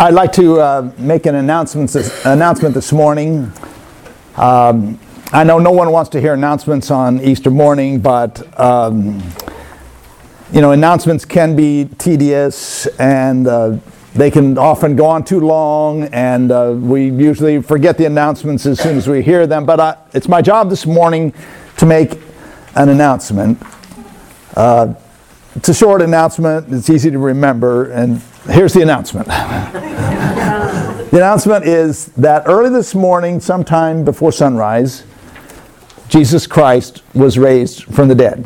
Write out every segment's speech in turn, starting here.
I'd like to make an announcement this morning. I know no one wants to hear announcements on Easter morning, but announcements can be tedious, and they can often go on too long, and we usually forget the announcements as soon as we hear them. But it's my job this morning to make an announcement. It's a short announcement. It's easy to remember, and here's the announcement. The announcement is that early this morning, sometime before sunrise, Jesus Christ was raised from the dead.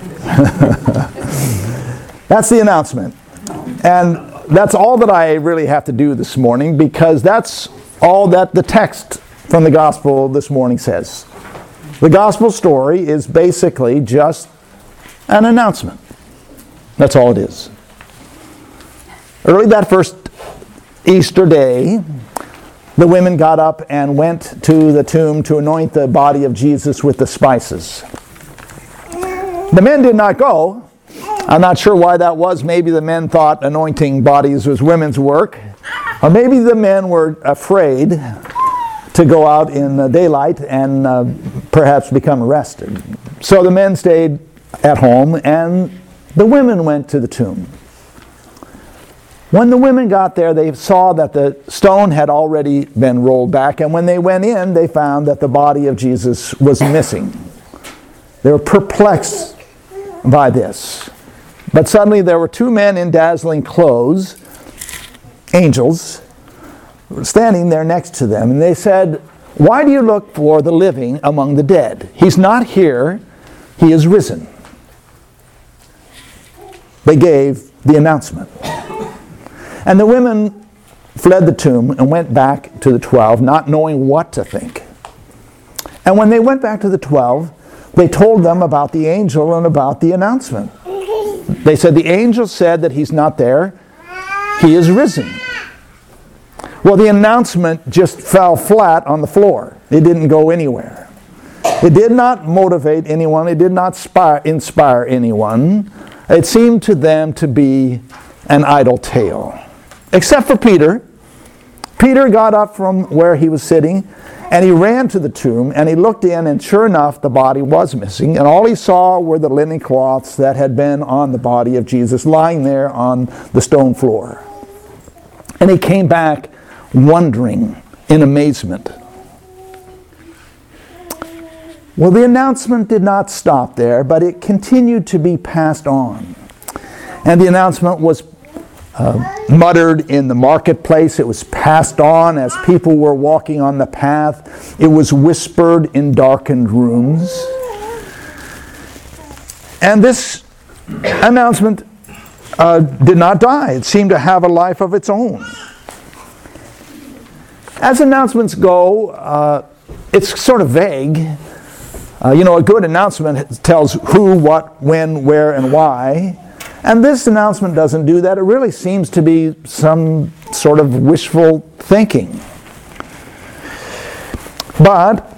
That's the announcement. And that's all that I really have to do this morning, because that's all that the text from the gospel this morning says. The gospel story is basically just an announcement. That's all it is. Early that first Easter day, the women got up and went to the tomb to anoint the body of Jesus with the spices. The men did not go. I'm not sure why that was. Maybe the men thought anointing bodies was women's work. Or maybe the men were afraid to go out in the daylight and perhaps become arrested. So the men stayed at home and the women went to the tomb. When the women got there, they saw that the stone had already been rolled back, and when they went in, they found that the body of Jesus was missing. They were perplexed by this. But suddenly there were two men in dazzling clothes, angels, standing there next to them, and they said, "Why do you look for the living among the dead? He's not here, he is risen." They gave the announcement. And the women fled the tomb and went back to the 12, not knowing what to think. And when they went back to the 12, they told them about the angel and about the announcement. They said, "The angel said that he's not there, he is risen." Well, the announcement just fell flat on the floor. It didn't go anywhere. It did not motivate anyone. It did not inspire anyone. It seemed to them to be an idle tale. Except for Peter. Peter got up from where he was sitting, and he ran to the tomb, and he looked in, and sure enough, the body was missing, and all he saw were the linen cloths that had been on the body of Jesus lying there on the stone floor. And he came back wondering in amazement. Well, the announcement did not stop there, but it continued to be passed on. And the announcement was muttered in the marketplace. It was passed on as people were walking on the path. It was whispered in darkened rooms. And this announcement did not die. It seemed to have a life of its own. As announcements go, it's sort of vague. A good announcement tells who, what, when, where, and why. And this announcement doesn't do that. It really seems to be some sort of wishful thinking. But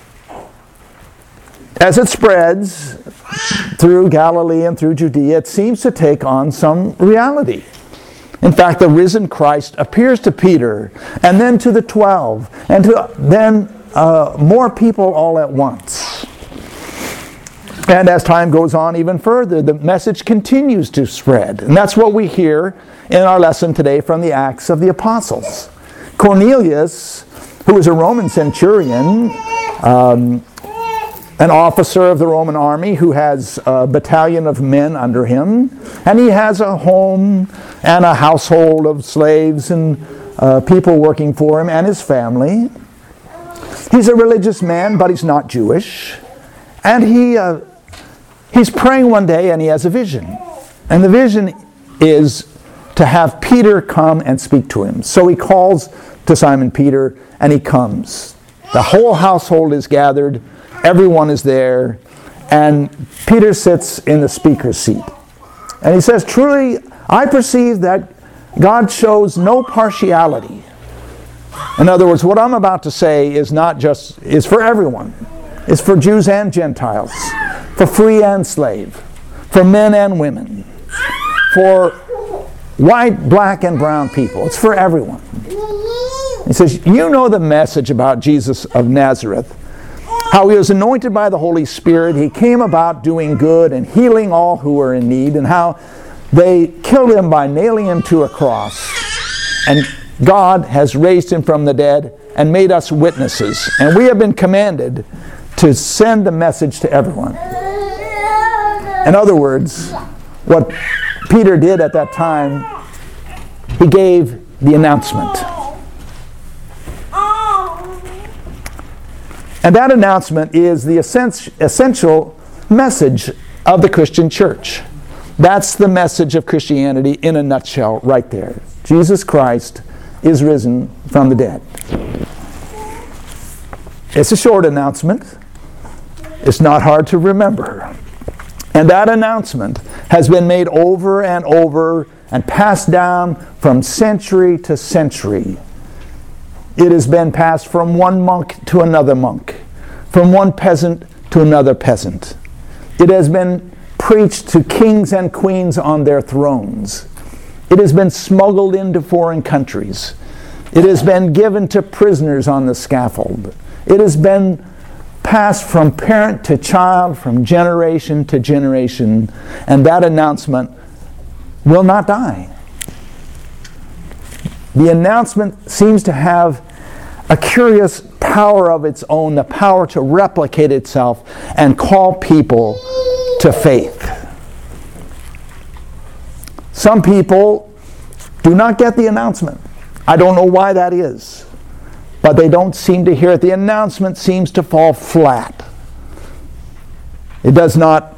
as it spreads through Galilee and through Judea, it seems to take on some reality. In fact, the risen Christ appears to Peter, and then to the 12, and to then more people all at once. And as time goes on even further, the message continues to spread. And that's what we hear in our lesson today from the Acts of the Apostles. Cornelius, who was a Roman centurion, an officer of the Roman army who has a battalion of men under him, and he has a home and a household of slaves and people working for him and his family. He's a religious man, but he's not Jewish. And he's praying one day and he has a vision. And the vision is to have Peter come and speak to him. So he calls to Simon Peter and he comes. The whole household is gathered. Everyone is there. And Peter sits in the speaker's seat. And he says, "Truly, I perceive that God shows no partiality." In other words, what I'm about to say is for everyone. It's for Jews and Gentiles, for free and slave, for men and women, for white, black, and brown people. It's for everyone. He says, you know the message about Jesus of Nazareth, how he was anointed by the Holy Spirit. He came about doing good and healing all who were in need, and how they killed him by nailing him to a cross. And God has raised him from the dead and made us witnesses. And we have been commanded to send the message to everyone. In other words, what Peter did at that time, he gave the announcement. And that announcement is the essential message of the Christian church. That's the message of Christianity in a nutshell right there. Jesus Christ is risen from the dead. It's a short announcement. It's not hard to remember. And that announcement has been made over and over and passed down from century to century. It has been passed from one monk to another monk, from one peasant to another peasant. It has been preached to kings and queens on their thrones. It has been smuggled into foreign countries. It has been given to prisoners on the scaffold. It has been passed from parent to child, from generation to generation, and that announcement will not die. The announcement seems to have a curious power of its own, the power to replicate itself and call people to faith. Some people do not get the announcement. I don't know why that is, but they don't seem to hear it. The announcement seems to fall flat. It has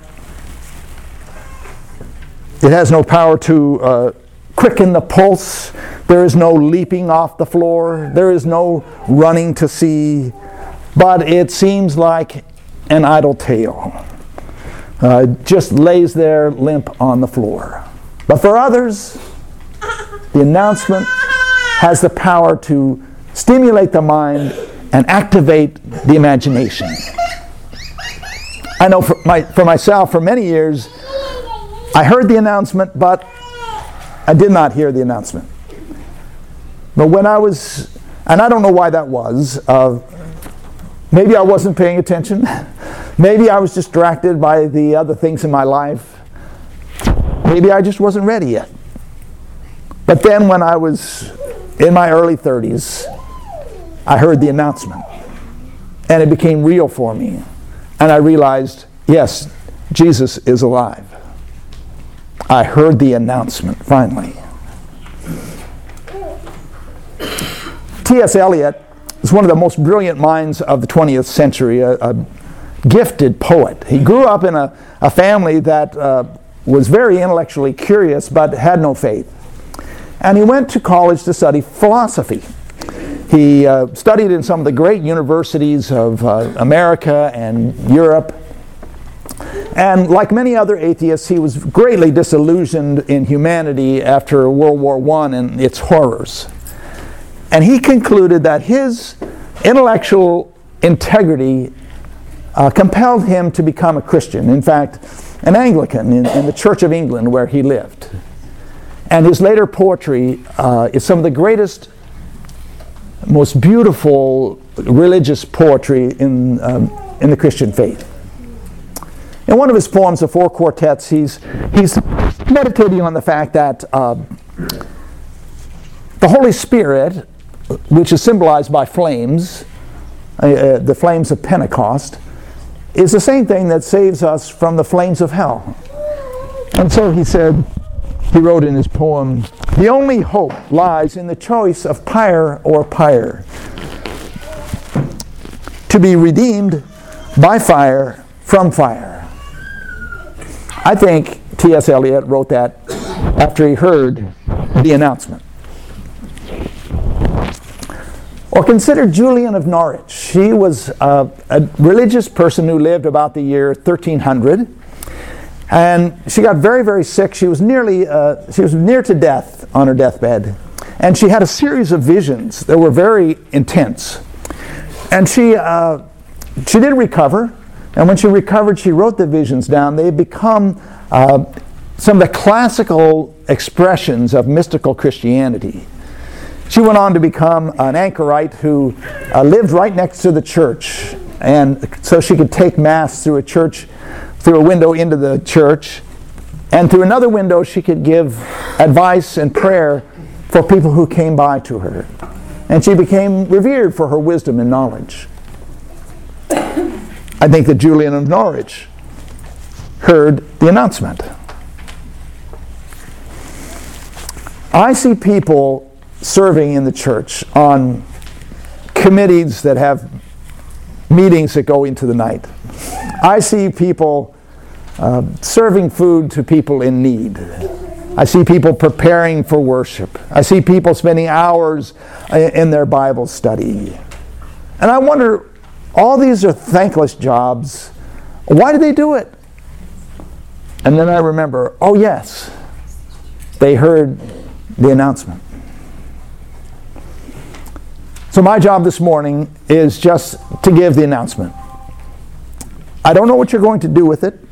no power to quicken the pulse. There is no leaping off the floor. There is no running to see. But it seems like an idle tale. Just lays there limp on the floor. But for others, the announcement has the power to stimulate the mind and activate the imagination. I know for myself, for many years, I heard the announcement, but I did not hear the announcement. But when I was, and I don't know why that was, maybe I wasn't paying attention. Maybe I was distracted by the other things in my life. Maybe I just wasn't ready yet. But then when I was in my early 30s, I heard the announcement. And it became real for me. And I realized, yes, Jesus is alive. I heard the announcement, finally. T.S. Eliot is one of the most brilliant minds of the 20th century, a gifted poet. He grew up in a family that was very intellectually curious but had no faith. And he went to college to study philosophy. He studied in some of the great universities of America and Europe. And like many other atheists, he was greatly disillusioned in humanity after World War I and its horrors. And he concluded that his intellectual integrity compelled him to become a Christian. In fact, an Anglican in the Church of England where he lived. And his later poetry is some of the greatest, most beautiful religious poetry in the Christian faith. In one of his poems, The Four Quartets, he's meditating on the fact that the Holy Spirit, which is symbolized by flames, the flames of Pentecost, is the same thing that saves us from the flames of hell. And so he wrote in his poem, the only hope lies in the choice of pyre or pyre, to be redeemed by fire from fire. I think T.S. Eliot wrote that after he heard the announcement. Or consider Julian of Norwich. She was a religious person who lived about the year 1300. And she got very, very sick. She was near to death on her deathbed. And she had a series of visions that were very intense. And she did recover. And when she recovered, she wrote the visions down. They had become some of the classical expressions of mystical Christianity. She went on to become an anchorite who lived right next to the church, and so she could take Mass through a window into the church, and through another window she could give advice and prayer for people who came by to her. And she became revered for her wisdom and knowledge. I think that Julian of Norwich heard the announcement. I see people serving in the church on committees that have meetings that go into the night. I see people serving food to people in need. I see people preparing for worship. I see people spending hours in their Bible study. And I wonder, all these are thankless jobs. Why do they do it? And then I remember, oh yes, they heard the announcement. So my job this morning is just to give the announcement. I don't know what you're going to do with it.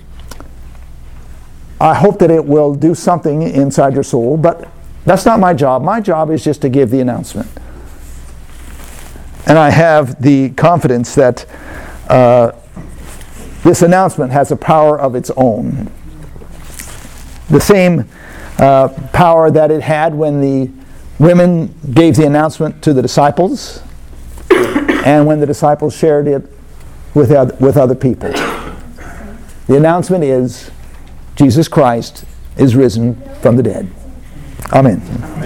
I hope that it will do something inside your soul, but that's not my job. My job is just to give the announcement. And I have the confidence that this announcement has a power of its own. The same power that it had when the women gave the announcement to the disciples, and when the disciples shared it with other people. The announcement is, Jesus Christ is risen from the dead. Amen.